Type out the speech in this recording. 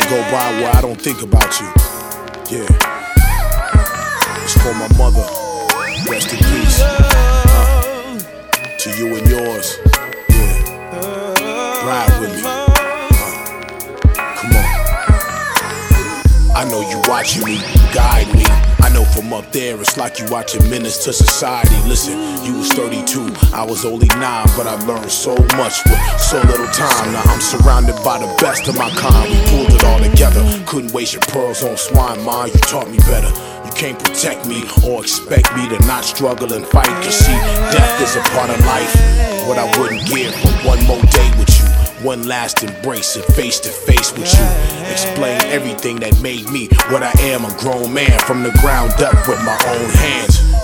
go by where I don't think about you. Yeah. It's for my mother. Rest in peace. To you and yours. Yeah. Ride with me. Come on. I know you watching me, guide me. I know from up there it's like you watching Menace to Society. Listen, you was 32, I was only 9, but I learned so much with so little time. Now I'm surrounded by the best of my kind. We pulled it all together. Couldn't waste your pearls on swine, ma. You taught me better. You can't protect me or expect me to not struggle and fight. Cause see, death is a part of life. What I wouldn't give for one more day with you. One last embrace and face to face with you. Explain everything that made me what I am, a grown man from the ground up with my own hands.